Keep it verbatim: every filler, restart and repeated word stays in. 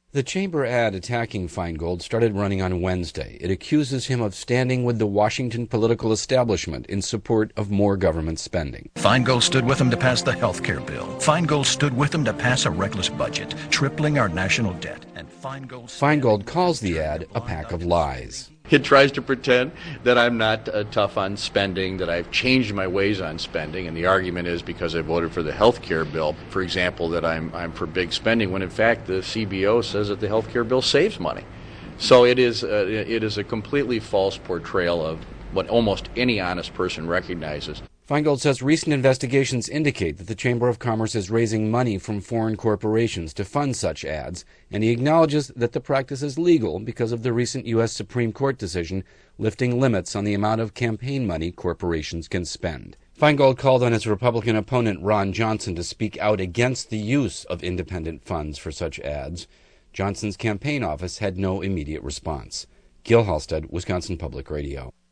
The Chamber ad attacking Feingold started running on Wednesday. It accuses him of standing with the Washington political establishment in support of more government spending. Feingold stood with him to pass the health care bill. Feingold stood with him to pass a reckless budget, tripling our national debt. And Feingold, Feingold calls the ad a pack of lies. It tries to pretend that I'm not uh, tough on spending, that I've changed my ways on spending, and the argument is because I voted for the health care bill, for example, that I'm I'm for big spending, when in fact the C B O says that the health care bill saves money. So it is uh, it is a completely false portrayal of what almost any honest person recognizes. Feingold says recent investigations indicate that the Chamber of Commerce is raising money from foreign corporations to fund such ads, and he acknowledges that the practice is legal because of the recent U S Supreme Court decision lifting limits on the amount of campaign money corporations can spend. Feingold called on his Republican opponent Ron Johnson to speak out against the use of independent funds for such ads. Johnson's campaign office had no immediate response. Gil Halstead, Wisconsin Public Radio.